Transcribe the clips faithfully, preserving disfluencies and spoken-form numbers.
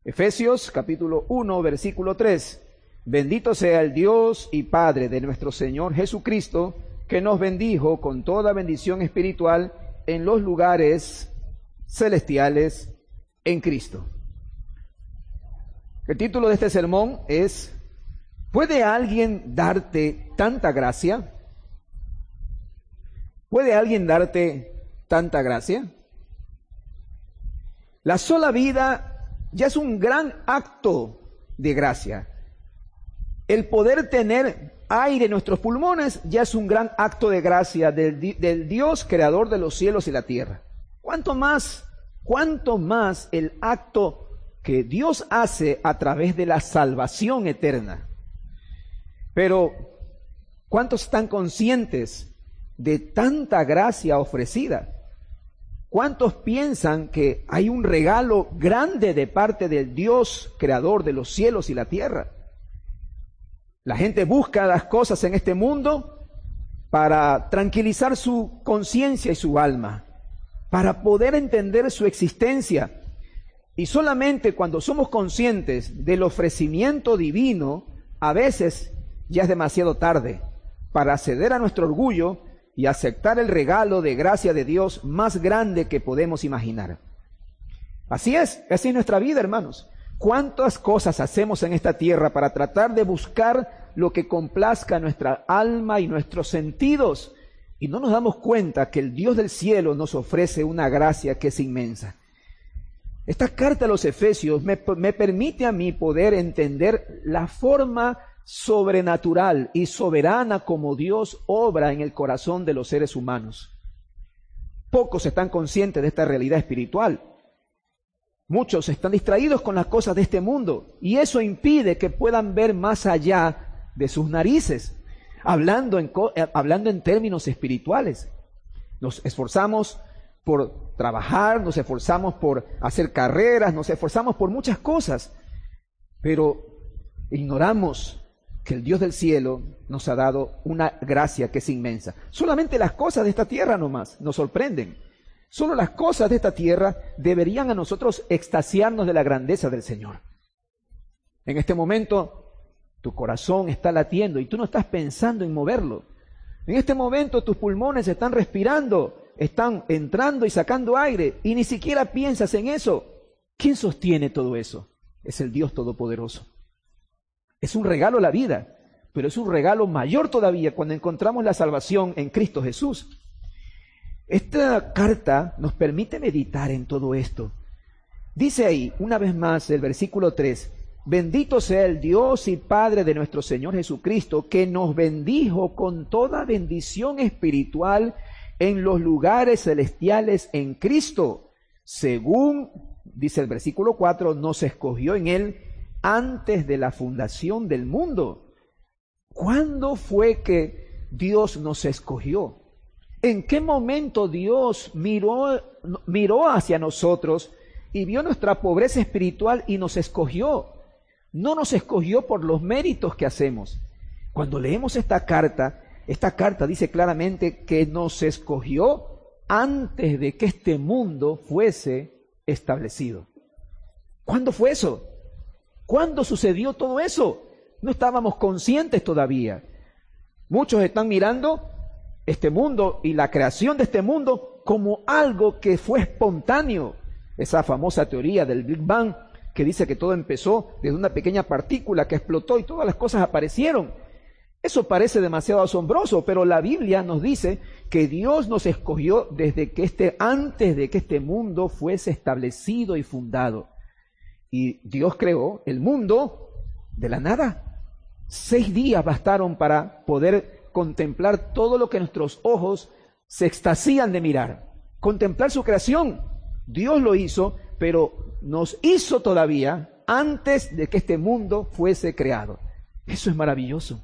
Efesios capítulo uno, versículo tres. Bendito sea el Dios y Padre de nuestro Señor Jesucristo, que nos bendijo con toda bendición espiritual en los lugares celestiales en Cristo. El título de este sermón es: ¿puede alguien darte tanta gracia? ¿Puede alguien darte tanta gracia? La sola vida ya es un gran acto de gracia. El poder tener aire en nuestros pulmones ya es un gran acto de gracia del, del Dios creador de los cielos y la tierra. ¿Cuánto más, cuánto más el acto que Dios hace a través de la salvación eterna? Pero, ¿cuántos están conscientes de tanta gracia ofrecida? ¿Cuántos piensan que hay un regalo grande de parte del Dios creador de los cielos y la tierra? La gente busca las cosas en este mundo para tranquilizar su conciencia y su alma, para poder entender su existencia. Y solamente cuando somos conscientes del ofrecimiento divino, a veces ya es demasiado tarde para ceder a nuestro orgullo y aceptar el regalo de gracia de Dios más grande que podemos imaginar. Así es, así es nuestra vida, hermanos. ¿Cuántas cosas hacemos en esta tierra para tratar de buscar lo que complazca nuestra alma y nuestros sentidos? Y no nos damos cuenta que el Dios del cielo nos ofrece una gracia que es inmensa. Esta carta a los Efesios me, me permite a mí poder entender la forma sobrenatural y soberana como Dios obra en el corazón de los seres humanos. Pocos están conscientes de esta realidad espiritual. Muchos están distraídos con las cosas de este mundo y eso impide que puedan ver más allá de sus narices, hablando en, hablando en términos espirituales. Nos esforzamos por trabajar, nos esforzamos por hacer carreras, nos esforzamos por muchas cosas, pero ignoramos que el Dios del cielo nos ha dado una gracia que es inmensa. Solamente las cosas de esta tierra nomás nos sorprenden. Solo las cosas de esta tierra deberían a nosotros extasiarnos de la grandeza del Señor. En este momento, tu corazón está latiendo y tú no estás pensando en moverlo. En este momento, tus pulmones están respirando, están entrando y sacando aire y ni siquiera piensas en eso. ¿Quién sostiene todo eso? Es el Dios Todopoderoso. Es un regalo la vida, pero es un regalo mayor todavía cuando encontramos la salvación en Cristo Jesús. Esta carta nos permite meditar en todo esto. Dice ahí, una vez más, el versículo tres, bendito sea el Dios y Padre de nuestro Señor Jesucristo, que nos bendijo con toda bendición espiritual en los lugares celestiales en Cristo, según, dice el versículo cuatro, nos escogió en Él antes de la fundación del mundo. ¿Cuándo fue que Dios nos escogió? ¿En qué momento Dios miró, miró hacia nosotros y vio nuestra pobreza espiritual y nos escogió? No nos escogió por los méritos que hacemos. Cuando leemos esta carta, esta carta dice claramente que nos escogió antes de que este mundo fuese establecido. ¿Cuándo fue eso? ¿Cuándo sucedió todo eso? No estábamos conscientes todavía. Muchos están mirando este mundo y la creación de este mundo como algo que fue espontáneo. Esa famosa teoría del Big Bang que dice que todo empezó desde una pequeña partícula que explotó y todas las cosas aparecieron. Eso parece demasiado asombroso, pero la Biblia nos dice que Dios nos escogió desde que este, antes de que este mundo fuese establecido y fundado. Y Dios creó el mundo de la nada. Seis días bastaron para poder contemplar todo lo que nuestros ojos se extasían de mirar. Contemplar su creación. Dios lo hizo, pero nos hizo todavía antes de que este mundo fuese creado. Eso es maravilloso.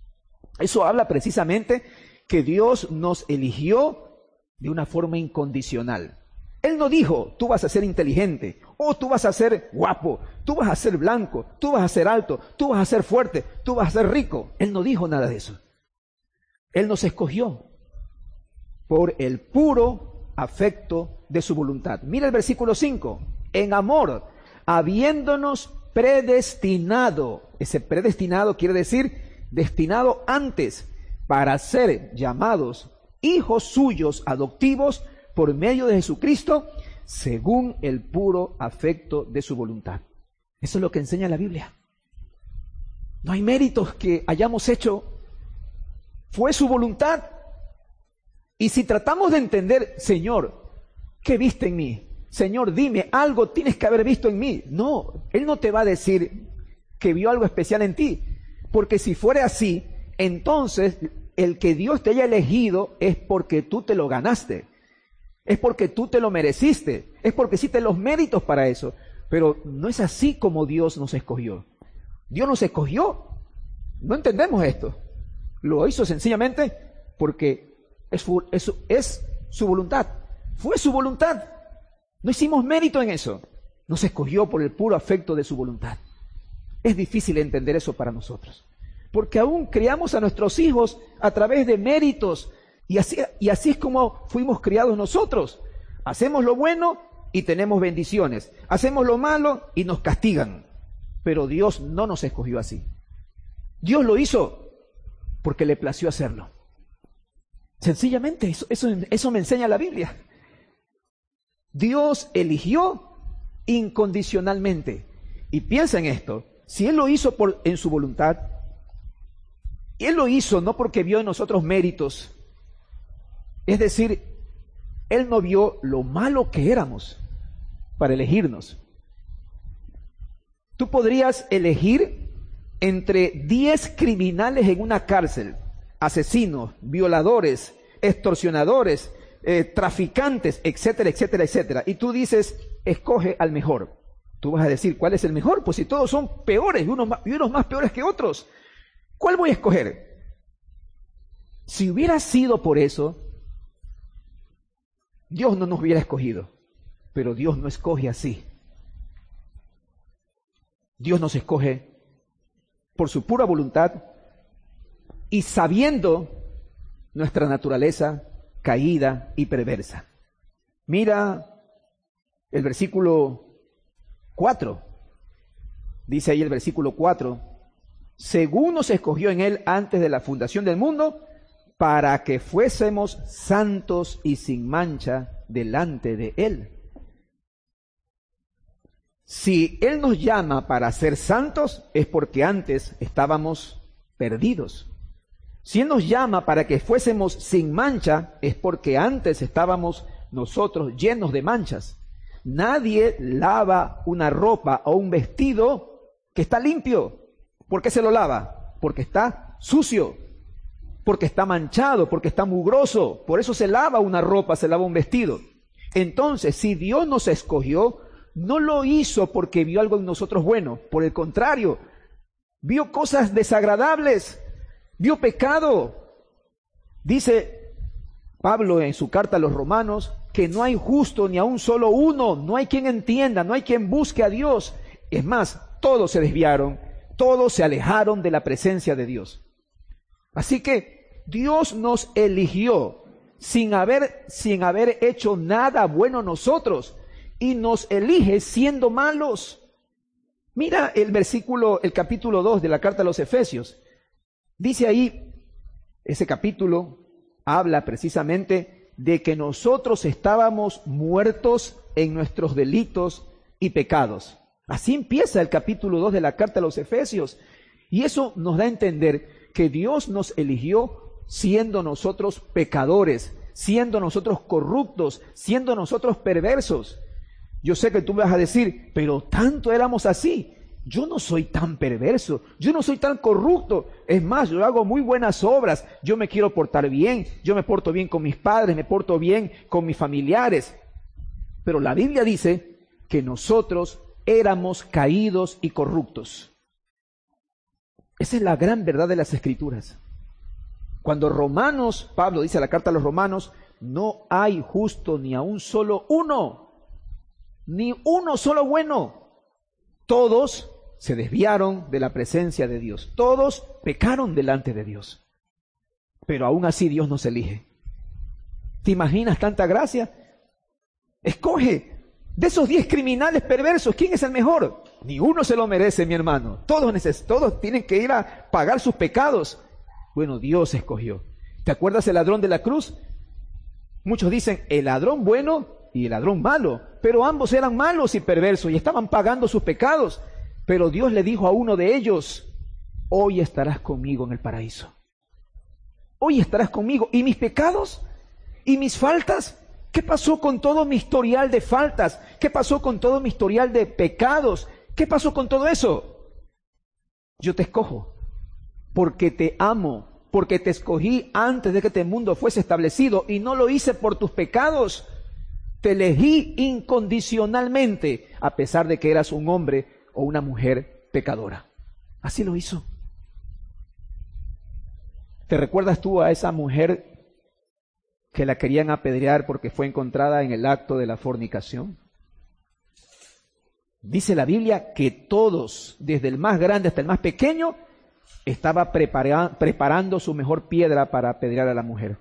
Eso habla precisamente que Dios nos eligió de una forma incondicional. Él no dijo, tú vas a ser inteligente, o tú vas a ser guapo, tú vas a ser blanco, tú vas a ser alto, tú vas a ser fuerte, tú vas a ser rico. Él no dijo nada de eso. Él nos escogió por el puro afecto de su voluntad. Mira el versículo cinco. En amor habiéndonos predestinado. Ese predestinado quiere decir destinado antes para ser llamados hijos suyos adoptivos por medio de Jesucristo, según el puro afecto de su voluntad. Eso es lo que enseña la Biblia. No hay méritos que hayamos hecho. Fue su voluntad. Y si tratamos de entender, Señor, ¿qué viste en mí? Señor, dime, algo tienes que haber visto en mí. No, Él no te va a decir que vio algo especial en ti. Porque si fuera así, entonces el que Dios te haya elegido es porque tú te lo ganaste. Es porque tú te lo mereciste. Es porque hiciste los méritos para eso. Pero no es así como Dios nos escogió. Dios nos escogió. No entendemos esto. Lo hizo sencillamente porque es, es, es su voluntad. Fue su voluntad. No hicimos mérito en eso. Nos escogió por el puro afecto de su voluntad. Es difícil entender eso para nosotros. Porque aún criamos a nuestros hijos a través de méritos. Y así, y así es como fuimos criados nosotros. Hacemos lo bueno y tenemos bendiciones. Hacemos lo malo y nos castigan. Pero Dios no nos escogió así. Dios lo hizo porque le plació hacerlo. Sencillamente, eso, eso, eso me enseña la Biblia. Dios eligió incondicionalmente. Y piensa en esto. Si Él lo hizo por, en su voluntad, Él lo hizo no porque vio en nosotros méritos. Es decir, Él no vio lo malo que éramos para elegirnos. Tú podrías elegir entre diez criminales en una cárcel, asesinos, violadores, extorsionadores, eh, traficantes, etcétera, etcétera, etcétera. Y tú dices, escoge al mejor. Tú vas a decir, ¿cuál es el mejor? Pues si todos son peores y unos más, y unos más peores que otros, ¿cuál voy a escoger? Si hubiera sido por eso, Dios no nos hubiera escogido. Pero Dios no escoge así. Dios nos escoge por su pura voluntad y sabiendo nuestra naturaleza caída y perversa. Mira el versículo cuatro. Dice ahí el versículo cuatro. Según nos escogió en Él antes de la fundación del mundo, para que fuésemos santos y sin mancha delante de Él. Si Él nos llama para ser santos, es porque antes estábamos perdidos. Si Él nos llama para que fuésemos sin mancha, es porque antes estábamos nosotros llenos de manchas. Nadie lava una ropa o un vestido que está limpio. ¿Por qué se lo lava? Porque está sucio, porque está manchado, porque está mugroso. Por eso se lava una ropa, se lava un vestido. Entonces, si Dios nos escogió, no lo hizo porque vio algo en nosotros bueno. Por el contrario, vio cosas desagradables, vio pecado. Dice Pablo en su carta a los Romanos que no hay justo ni aun solo uno, no hay quien entienda, no hay quien busque a Dios. Es más, todos se desviaron, todos se alejaron de la presencia de Dios. Así que Dios nos eligió sin haber, sin haber hecho nada bueno nosotros. Y nos elige siendo malos. Mira el versículo, el capítulo dos de la carta a los Efesios. Dice ahí, ese capítulo habla precisamente de que nosotros estábamos muertos en nuestros delitos y pecados. Así empieza el capítulo dos de la carta a los Efesios. Y eso nos da a entender que Dios nos eligió siendo nosotros pecadores, siendo nosotros corruptos, siendo nosotros perversos. Yo sé que tú me vas a decir, pero tanto éramos así. Yo no soy tan perverso, yo no soy tan corrupto. Es más, yo hago muy buenas obras, yo me quiero portar bien, yo me porto bien con mis padres, me porto bien con mis familiares. Pero la Biblia dice que nosotros éramos caídos y corruptos. Esa es la gran verdad de las Escrituras. Cuando Romanos, Pablo dice en la carta a los Romanos, no hay justo ni aun solo uno. Ni uno solo bueno. Todos se desviaron de la presencia de Dios. Todos pecaron delante de Dios. Pero aún así Dios nos elige. ¿Te imaginas tanta gracia? Escoge De esos diez criminales perversos, ¿quién es el mejor? Ni uno se lo merece, mi hermano. Todos, neces- todos tienen que ir a pagar sus pecados. Bueno, Dios escogió. ¿Te acuerdas el ladrón de la cruz? Muchos dicen el ladrón bueno y el ladrón malo, pero ambos eran malos y perversos y estaban pagando sus pecados. Pero Dios le dijo a uno de ellos, hoy estarás conmigo en el paraíso. Hoy estarás conmigo. ¿Y mis pecados? ¿Y mis faltas? ¿Qué pasó con todo mi historial de faltas? ¿Qué pasó con todo mi historial de pecados? ¿Qué pasó con todo eso? Yo te escojo porque te amo, porque te escogí antes de que este mundo fuese establecido y no lo hice por tus pecados. Te elegí incondicionalmente a pesar de que eras un hombre o una mujer pecadora. Así lo hizo. ¿Te recuerdas tú a esa mujer que la querían apedrear porque fue encontrada en el acto de la fornicación? Dice la Biblia que todos, desde el más grande hasta el más pequeño, estaba prepara- preparando su mejor piedra para apedrear a la mujer.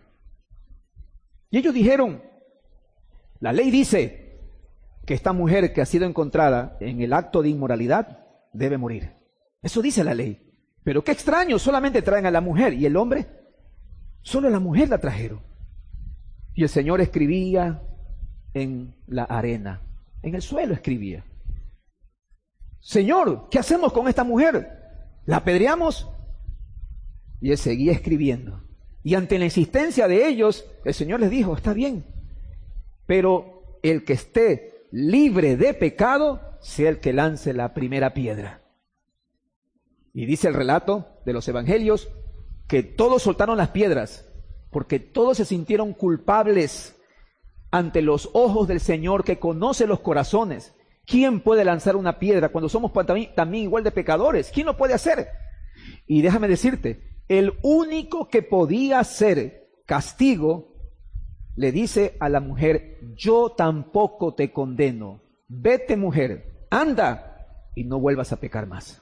Y ellos dijeron, la ley dice que esta mujer que ha sido encontrada en el acto de inmoralidad debe morir. Eso dice la ley. Pero qué extraño, solamente traen a la mujer y el hombre, solo a la mujer la trajeron. Y el Señor escribía en la arena, en el suelo escribía. Señor, ¿qué hacemos con esta mujer? ¿La apedreamos? Y él seguía escribiendo. Y ante la insistencia de ellos, el Señor les dijo, está bien, pero el que esté libre de pecado, sea el que lance la primera piedra. Y dice el relato de los evangelios que todos soltaron las piedras, porque todos se sintieron culpables ante los ojos del Señor que conoce los corazones. ¿Quién puede lanzar una piedra cuando somos también, también igual de pecadores? ¿Quién lo puede hacer? Y déjame decirte, el único que podía hacer castigo, le dice a la mujer, yo tampoco te condeno. Vete, mujer, anda y no vuelvas a pecar más.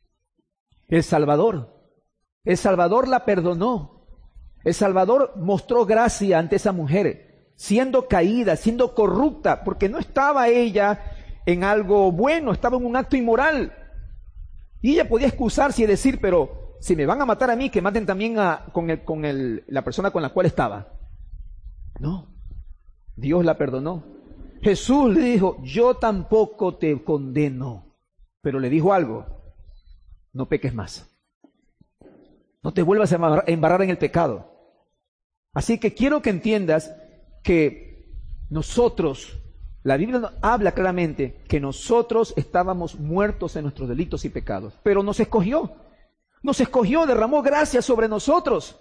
El Salvador, el Salvador la perdonó. El Salvador mostró gracia ante esa mujer, siendo caída, siendo corrupta, porque no estaba ella en algo bueno, estaba en un acto inmoral. Y ella podía excusarse y decir, pero si me van a matar a mí, que maten también a, con, el, con el, la persona con la cual estaba. No, Dios la perdonó. Jesús le dijo, yo tampoco te condeno, pero le dijo algo, no peques más. No te vuelvas a embarrar en el pecado. Así que quiero que entiendas que nosotros, la Biblia nos habla claramente que nosotros estábamos muertos en nuestros delitos y pecados, pero nos escogió, nos escogió, derramó gracia sobre nosotros.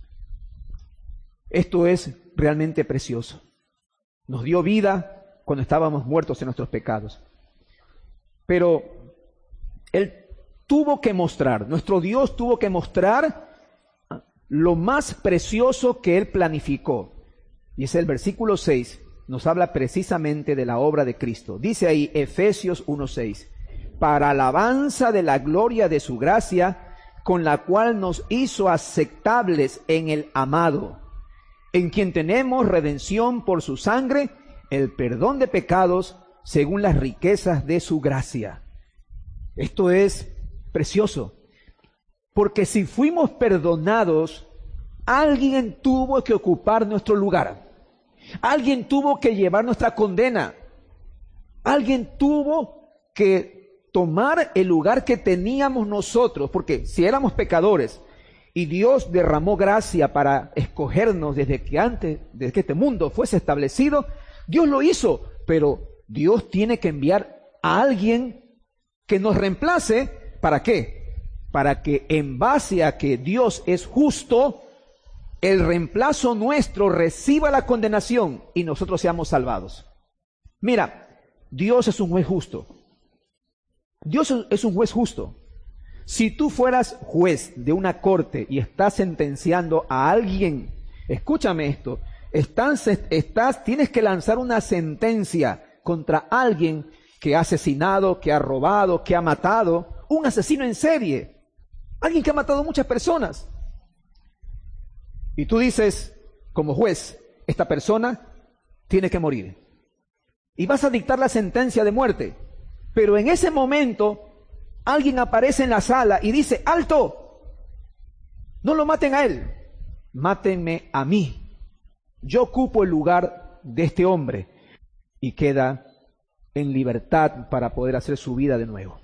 Esto es realmente precioso. Nos dio vida cuando estábamos muertos en nuestros pecados. Pero Él tuvo que mostrar, nuestro Dios tuvo que mostrar lo más precioso que Él planificó. Y es el versículo seis, nos habla precisamente de la obra de Cristo. Dice ahí Efesios uno seis, para alabanza de la gloria de su gracia, con la cual nos hizo aceptables en el amado, en quien tenemos redención por su sangre, el perdón de pecados, según las riquezas de su gracia. Esto es precioso, porque si fuimos perdonados, alguien tuvo que ocupar nuestro lugar. Alguien tuvo que llevar nuestra condena. Alguien tuvo que tomar el lugar que teníamos nosotros, porque si éramos pecadores y Dios derramó gracia para escogernos desde que antes, desde que este mundo fuese establecido, Dios lo hizo, pero Dios tiene que enviar a alguien que nos reemplace. ¿Para qué? Para que en base a que Dios es justo, el reemplazo nuestro reciba la condenación y nosotros seamos salvados. Mira, Dios es un juez justo. Dios es un juez justo. Si tú fueras juez de una corte y estás sentenciando a alguien, escúchame esto, estás, estás, tienes que lanzar una sentencia contra alguien que ha asesinado, que ha robado, que ha matado, un asesino en serie, alguien que ha matado a muchas personas. Y tú dices, como juez, esta persona tiene que morir. y vas a dictar la sentencia de muerte. Pero en ese momento, alguien aparece en la sala y dice, ¡alto! No lo maten a él, mátenme a mí. Yo ocupo el lugar de este hombre. Y queda en libertad para poder hacer su vida de nuevo.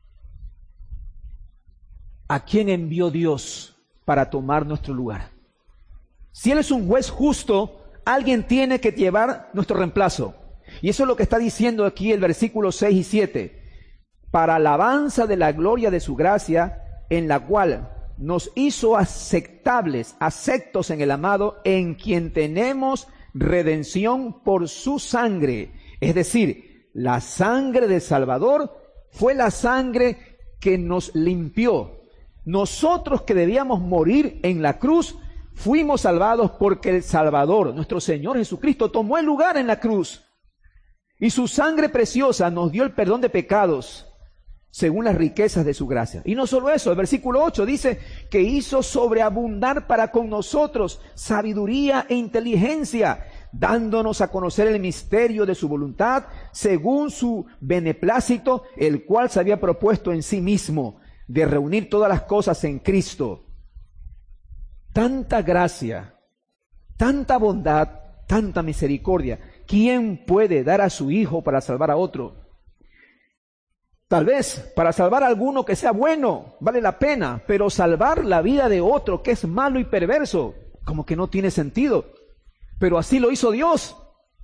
¿A quién envió Dios para tomar nuestro lugar? Si Él es un juez justo, alguien tiene que llevar nuestro reemplazo. Y eso es lo que está diciendo aquí el versículo seis y siete. Para alabanza de la gloria de su gracia, en la cual nos hizo aceptables, aceptos en el amado, en quien tenemos redención por su sangre. Es decir, la sangre del Salvador fue la sangre que nos limpió. Nosotros que debíamos morir en la cruz, fuimos salvados porque el Salvador, nuestro Señor Jesucristo, tomó el lugar en la cruz. Y su sangre preciosa nos dio el perdón de pecados, según las riquezas de su gracia. Y no solo eso, el versículo ocho dice que hizo sobreabundar para con nosotros sabiduría e inteligencia, dándonos a conocer el misterio de su voluntad, según su beneplácito, el cual se había propuesto en sí mismo, de reunir todas las cosas en Cristo. Tanta gracia, tanta bondad, tanta misericordia. ¿Quién puede dar a su hijo para salvar a otro? Tal vez para salvar a alguno que sea bueno, vale la pena, pero salvar la vida de otro que es malo y perverso, como que no tiene sentido. Pero así lo hizo Dios.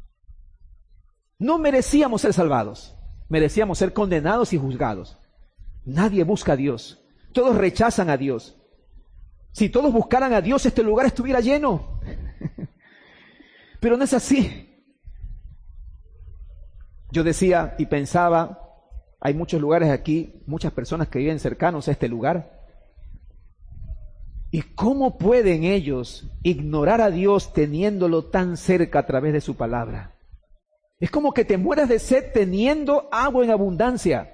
No merecíamos ser salvados, merecíamos ser condenados y juzgados. Nadie busca a Dios, todos rechazan a Dios. Si todos buscaran a Dios, este lugar estuviera lleno. Pero no es así. Yo decía y pensaba, hay muchos lugares aquí, muchas personas que viven cercanos a este lugar. ¿Y cómo pueden ellos ignorar a Dios teniéndolo tan cerca a través de su palabra? Es como que te mueras de sed teniendo agua en abundancia.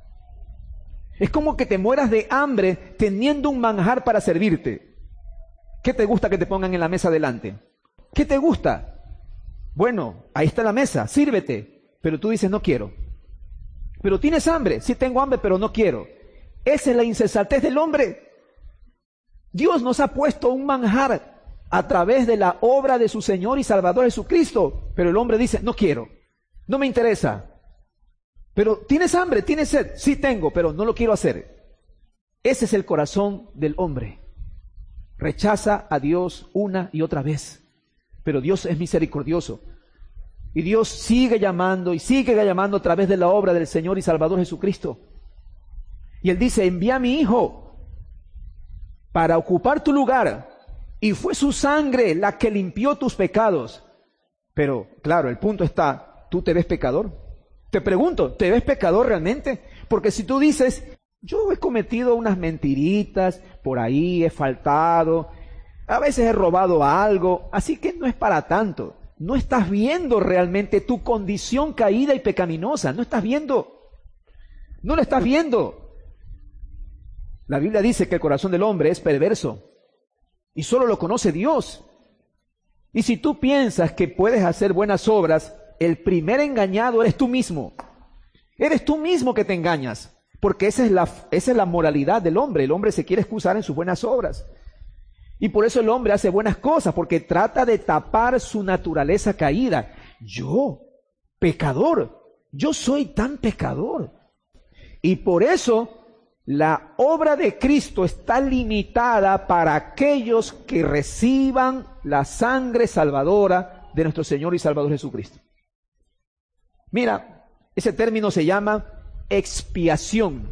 Es como que te mueras de hambre teniendo un manjar para servirte. ¿Qué te gusta que te pongan en la mesa delante? ¿Qué te gusta? Bueno, ahí está la mesa, sírvete. Pero tú dices, no quiero. Pero tienes hambre, sí tengo hambre, pero no quiero. Esa es la insensatez del hombre. Dios nos ha puesto un manjar a través de la obra de su Señor y Salvador Jesucristo. Pero el hombre dice, no quiero, no me interesa. Pero ¿tienes hambre? ¿Tienes sed? Sí tengo, pero no lo quiero hacer. Ese es el corazón del hombre. Rechaza a Dios una y otra vez. Pero Dios es misericordioso. Y Dios sigue llamando y sigue llamando a través de la obra del Señor y Salvador Jesucristo. Y Él dice, envía a mi Hijo para ocupar tu lugar. Y fue su sangre la que limpió tus pecados. Pero, claro, el punto está, ¿tú te ves pecador? Te pregunto, ¿te ves pecador realmente? Porque si tú dices, yo he cometido unas mentiritas, por ahí he faltado, a veces he robado algo, así que no es para tanto. No estás viendo realmente tu condición caída y pecaminosa, no estás viendo, no lo estás viendo. La Biblia dice que el corazón del hombre es perverso y solo lo conoce Dios. Y si tú piensas que puedes hacer buenas obras, el primer engañado eres tú mismo. Eres tú mismo que te engañas, porque esa es la, esa es la moralidad del hombre. El hombre se quiere excusar en sus buenas obras. Y por eso el hombre hace buenas cosas, porque trata de tapar su naturaleza caída. Yo, pecador, yo soy tan pecador. Y por eso la obra de Cristo está limitada para aquellos que reciban la sangre salvadora de nuestro Señor y Salvador Jesucristo. Mira, ese término se llama expiación.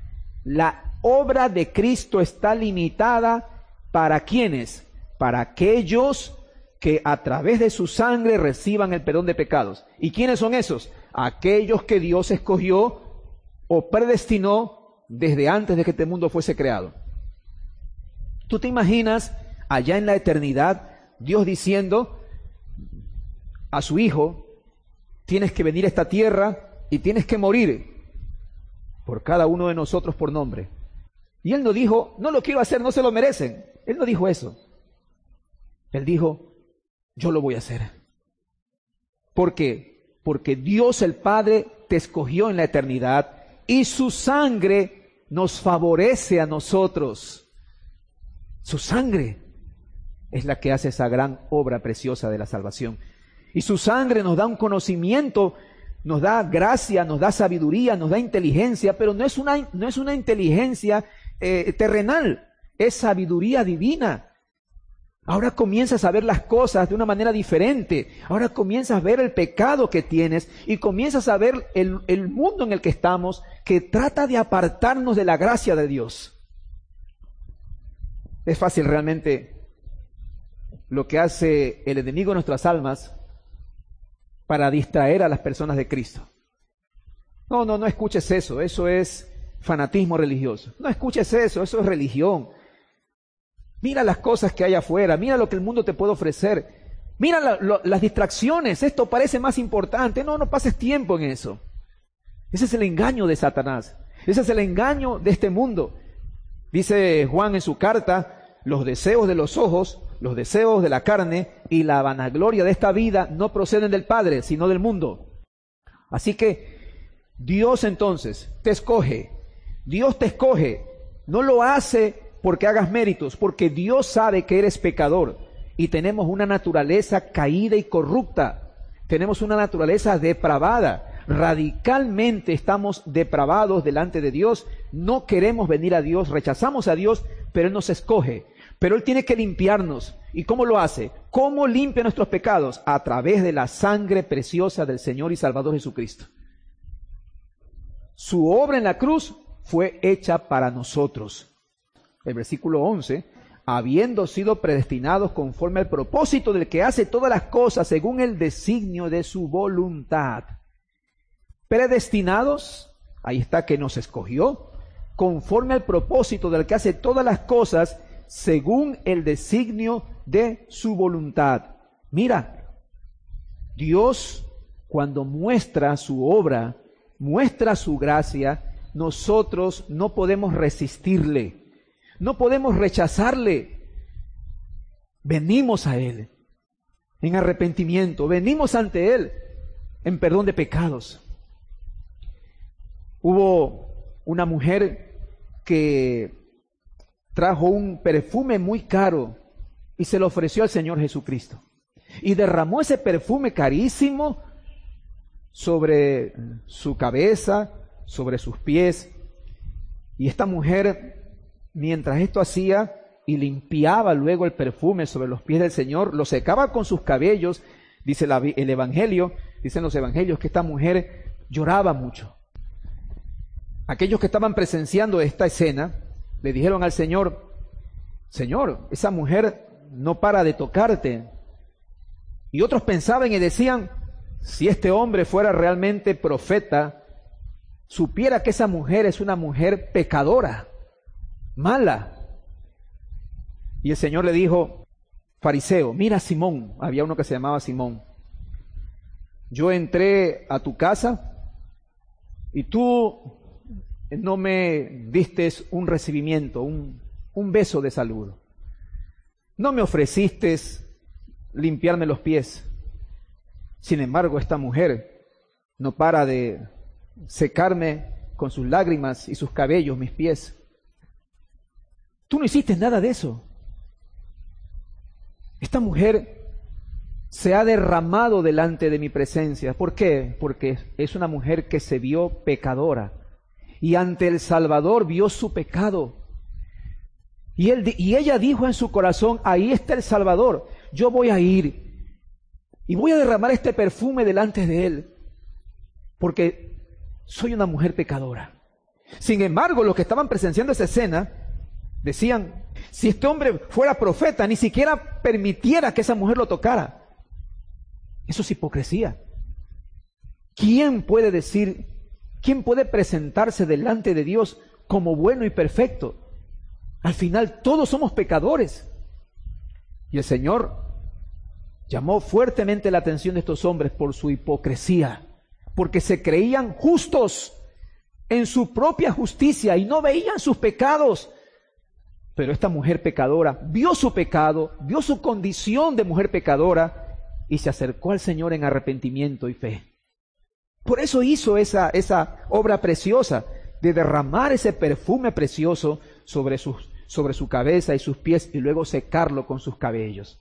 La obra de Cristo está limitada ¿para quiénes? Para aquellos que a través de su sangre reciban el perdón de pecados. ¿Y quiénes son esos? Aquellos que Dios escogió o predestinó desde antes de que este mundo fuese creado. ¿Tú te imaginas allá en la eternidad Dios diciendo a su Hijo, tienes que venir a esta tierra y tienes que morir por cada uno de nosotros por nombre? Y Él no dijo, no lo quiero hacer, no se lo merecen. Él no dijo eso. Él dijo, yo lo voy a hacer. ¿Por qué? porque Dios el Padre te escogió en la eternidad y su sangre nos favorece a nosotros. Su sangre es la que hace esa gran obra preciosa de la salvación. Y su sangre nos da un conocimiento, nos da gracia, nos da sabiduría, nos da inteligencia, pero no es una, no es una inteligencia eh, terrenal, es sabiduría divina. Ahora comienzas a ver las cosas de una manera diferente. Ahora comienzas a ver el pecado que tienes y comienzas a ver el, el mundo en el que estamos, que trata de apartarnos de la gracia de Dios. Es fácil realmente lo que hace el enemigo de nuestras almas para distraer a las personas de Cristo. No, no, no escuches eso, eso es fanatismo religioso. No escuches eso, eso es religión. Mira las cosas que hay afuera, mira lo que el mundo te puede ofrecer, mira la, lo, las distracciones, esto parece más importante. No, no pases tiempo en eso. Ese es el engaño de Satanás, ese es el engaño de este mundo. Dice Juan en su carta, los deseos de los ojos, los deseos de la carne y la vanagloria de esta vida no proceden del Padre, sino del mundo. Así que Dios entonces te escoge, Dios te escoge, no lo hace porque hagas méritos, porque Dios sabe que eres pecador y tenemos una naturaleza caída y corrupta, tenemos una naturaleza depravada, radicalmente estamos depravados delante de Dios, no queremos venir a Dios, rechazamos a Dios, pero Él nos escoge, pero Él tiene que limpiarnos. ¿Y cómo lo hace? ¿Cómo limpia nuestros pecados? A través de la sangre preciosa del Señor y Salvador Jesucristo. Su obra en la cruz fue hecha para nosotros. El versículo once, habiendo sido predestinados conforme al propósito del que hace todas las cosas según el designio de su voluntad. Predestinados, ahí está que nos escogió, conforme al propósito del que hace todas las cosas según el designio de su voluntad. Mira, Dios cuando muestra su obra, muestra su gracia, nosotros no podemos resistirle. No podemos rechazarle. Venimos a Él en arrepentimiento, venimos ante Él en perdón de pecados. Hubo una mujer que trajo un perfume muy caro y se lo ofreció al Señor Jesucristo. Y derramó ese perfume carísimo sobre su cabeza, sobre sus pies. Y esta mujer, mientras esto hacía y limpiaba luego el perfume sobre los pies del Señor, lo secaba con sus cabellos, dice la, el Evangelio, dicen los Evangelios que esta mujer lloraba mucho. Aquellos que estaban presenciando esta escena le dijeron al Señor, Señor, esa mujer no para de tocarte. Y otros pensaban y decían, si este hombre fuera realmente profeta, supiera que esa mujer es una mujer pecadora, mala. Y el Señor le dijo, fariseo, mira Simón, había uno que se llamaba Simón, yo entré a tu casa y tú no me diste un recibimiento, un, un beso de saludo. No me ofreciste limpiarme los pies. Sin embargo, esta mujer no para de secarme con sus lágrimas y sus cabellos mis pies. Tú no hiciste nada de eso. Esta mujer se ha derramado delante de mi presencia. ¿Por qué? Porque es una mujer que se vio pecadora y ante el Salvador vio su pecado. Y, él, y ella dijo en su corazón, ahí está el Salvador, yo voy a ir y voy a derramar este perfume delante de Él, porque soy una mujer pecadora. Sin embargo, los que estaban presenciando esa escena decían, si este hombre fuera profeta, ni siquiera permitiera que esa mujer lo tocara. Eso es hipocresía. ¿Quién puede decir, quién puede presentarse delante de Dios como bueno y perfecto? Al final todos somos pecadores. Y el Señor llamó fuertemente la atención de estos hombres por su hipocresía, porque se creían justos en su propia justicia y no veían sus pecados. Pero esta mujer pecadora vio su pecado, vio su condición de mujer pecadora y se acercó al Señor en arrepentimiento y fe. Por eso hizo esa, esa obra preciosa de derramar ese perfume precioso sobre, sus, sobre su cabeza y sus pies y luego secarlo con sus cabellos.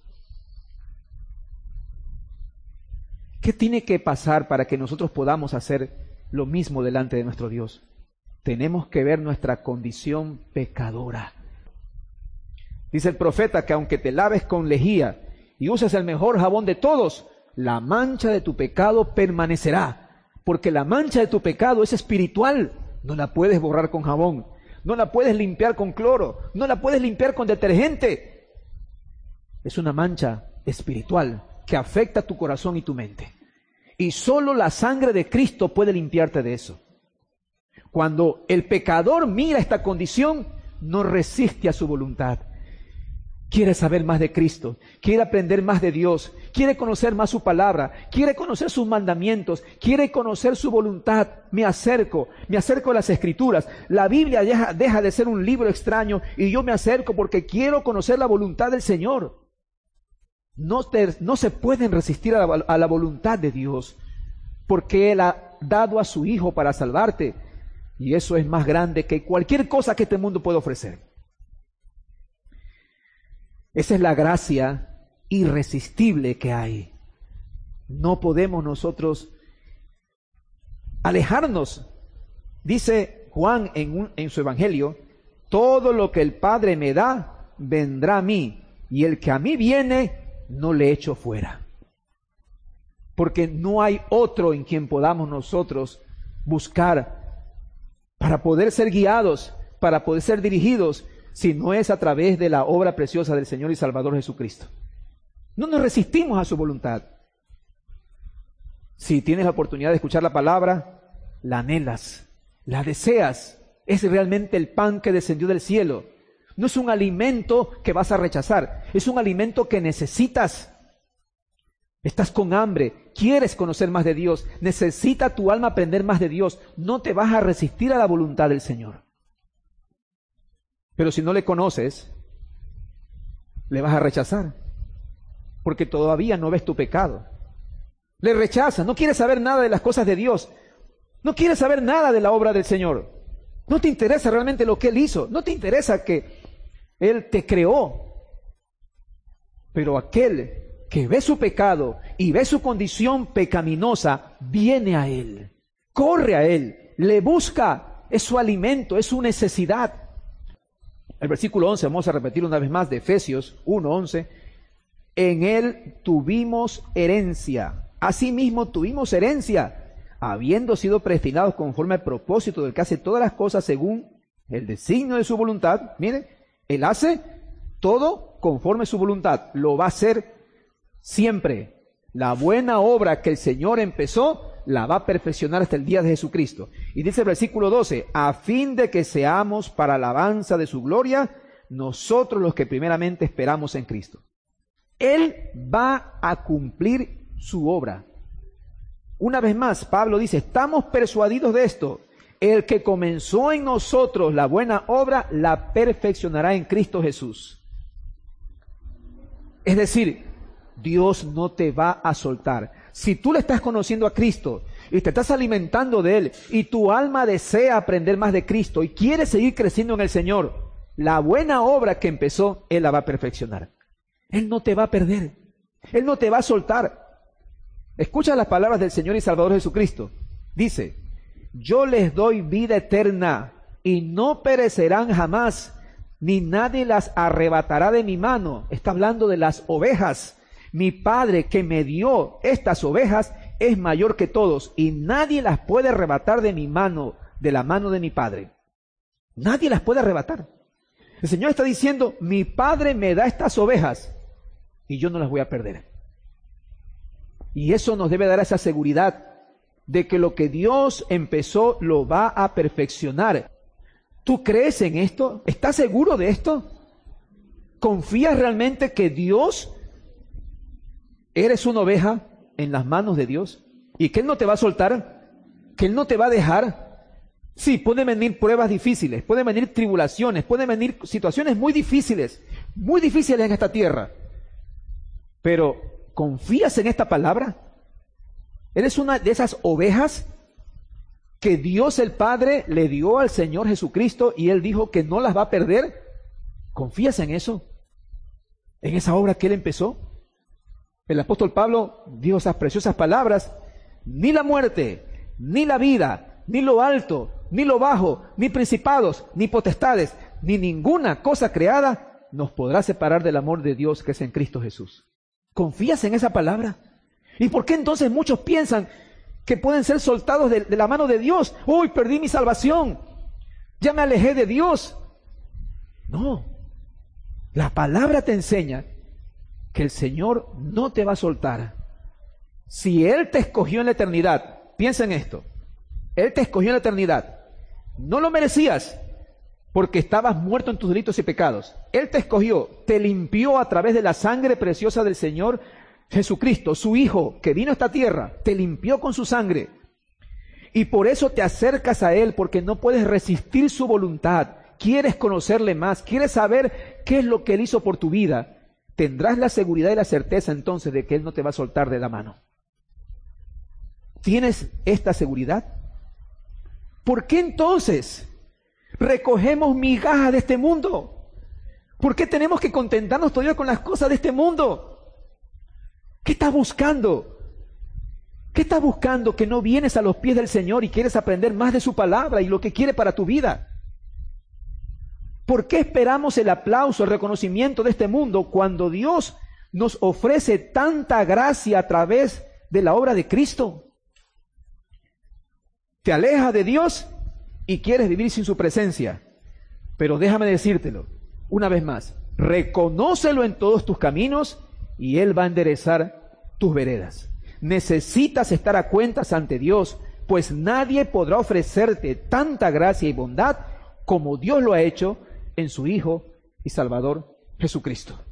¿Qué tiene que pasar para que nosotros podamos hacer lo mismo delante de nuestro Dios? Tenemos que ver nuestra condición pecadora. Dice el profeta que aunque te laves con lejía y uses el mejor jabón de todos, la mancha de tu pecado permanecerá, porque la mancha de tu pecado es espiritual. No la puedes borrar con jabón, no la puedes limpiar con cloro, no la puedes limpiar con detergente. Es una mancha espiritual que afecta tu corazón y tu mente. Y solo la sangre de Cristo puede limpiarte de eso. Cuando el pecador mira esta condición, no resiste a su voluntad. Quiere saber más de Cristo, quiere aprender más de Dios, quiere conocer más su palabra, quiere conocer sus mandamientos, quiere conocer su voluntad. Me acerco, me acerco a las Escrituras. La Biblia deja, deja de ser un libro extraño y yo me acerco porque quiero conocer la voluntad del Señor. No, te, no se pueden resistir a la, a la voluntad de Dios, porque Él ha dado a su Hijo para salvarte, y eso es más grande que cualquier cosa que este mundo pueda ofrecer. Esa es la gracia irresistible que hay. No podemos nosotros alejarnos. Dice Juan en, un, en su Evangelio, todo lo que el Padre me da, vendrá a mí, y el que a mí viene, no le echo fuera. Porque no hay otro en quien podamos nosotros buscar para poder ser guiados, para poder ser dirigidos, si no es a través de la obra preciosa del Señor y Salvador Jesucristo. No nos resistimos a su voluntad. Si tienes la oportunidad de escuchar la palabra, la anhelas, la deseas. Es realmente el pan que descendió del cielo. No es un alimento que vas a rechazar, es un alimento que necesitas. Estás con hambre, quieres conocer más de Dios, necesita tu alma aprender más de Dios. No te vas a resistir a la voluntad del Señor. Pero si no le conoces, le vas a rechazar, porque todavía no ves tu pecado. Le rechazas, no quieres saber nada de las cosas de Dios, no quieres saber nada de la obra del Señor. No te interesa realmente lo que Él hizo, no te interesa que Él te creó. Pero aquel que ve su pecado y ve su condición pecaminosa, viene a Él, corre a Él, le busca, es su alimento, es su necesidad. El versículo once, vamos a repetir una vez más, de Efesios uno once. En Él tuvimos herencia, asimismo tuvimos herencia, habiendo sido predestinados conforme al propósito del que hace todas las cosas según el designio de su voluntad. Mire, Él hace todo conforme a su voluntad, lo va a hacer siempre. La buena obra que el Señor empezó, la va a perfeccionar hasta el día de Jesucristo. Y dice el versículo doce, a fin de que seamos para alabanza de su gloria, nosotros los que primeramente esperamos en Cristo. Él va a cumplir su obra. Una vez más, Pablo dice, estamos persuadidos de esto, el que comenzó en nosotros la buena obra, la perfeccionará en Cristo Jesús. Es decir, Dios no te va a soltar. Si tú le estás conociendo a Cristo y te estás alimentando de Él y tu alma desea aprender más de Cristo y quiere seguir creciendo en el Señor, la buena obra que empezó, Él la va a perfeccionar. Él no te va a perder. Él no te va a soltar. Escucha las palabras del Señor y Salvador Jesucristo. Dice, yo les doy vida eterna y no perecerán jamás, ni nadie las arrebatará de mi mano. Está hablando de las ovejas. Mi Padre que me dio estas ovejas es mayor que todos y nadie las puede arrebatar de mi mano, de la mano de mi Padre. Nadie las puede arrebatar. El Señor está diciendo, mi Padre me da estas ovejas y yo no las voy a perder. Y eso nos debe dar esa seguridad de que lo que Dios empezó lo va a perfeccionar. ¿Tú crees en esto? ¿Estás seguro de esto? ¿Confías realmente que Dios, eres una oveja en las manos de Dios y que Él no te va a soltar, que Él no te va a dejar? Sí, pueden venir pruebas difíciles, pueden venir tribulaciones, pueden venir situaciones muy difíciles, muy difíciles en esta tierra. Pero, ¿confías en esta palabra? ¿Eres una de esas ovejas que Dios el Padre le dio al Señor Jesucristo y Él dijo que no las va a perder. ¿Confías en eso? ¿En esa obra que Él empezó? El apóstol Pablo dijo esas preciosas palabras: ni la muerte, ni la vida, ni lo alto, ni lo bajo, ni principados, ni potestades, ni ninguna cosa creada nos podrá separar del amor de Dios que es en Cristo Jesús. ¿Confías en esa palabra? ¿Y por qué entonces muchos piensan que pueden ser soltados de, de la mano de Dios? ¡Uy, perdí mi salvación! ¡Ya me alejé de Dios! No. La palabra te enseña que el Señor no te va a soltar. Si Él te escogió en la eternidad, piensa en esto, Él te escogió en la eternidad, no lo merecías porque estabas muerto en tus delitos y pecados. Él te escogió, te limpió a través de la sangre preciosa del Señor Jesucristo, su Hijo, que vino a esta tierra, te limpió con su sangre. Y por eso te acercas a Él, porque no puedes resistir su voluntad. Quieres conocerle más, quieres saber qué es lo que Él hizo por tu vida. Tendrás la seguridad y la certeza entonces de que Él no te va a soltar de la mano. ¿Tienes esta seguridad? ¿Por qué entonces recogemos migajas de este mundo? ¿Por qué tenemos que contentarnos todavía con las cosas de este mundo? ¿Qué estás buscando? ¿Qué estás buscando que no vienes a los pies del Señor y quieres aprender más de su palabra y lo que quiere para tu vida? ¿Por qué esperamos el aplauso, el reconocimiento de este mundo cuando Dios nos ofrece tanta gracia a través de la obra de Cristo? Te alejas de Dios y quieres vivir sin su presencia. Pero déjame decírtelo una vez más, reconócelo en todos tus caminos y Él va a enderezar tus veredas. Necesitas estar a cuentas ante Dios, pues nadie podrá ofrecerte tanta gracia y bondad como Dios lo ha hecho en su Hijo y Salvador Jesucristo.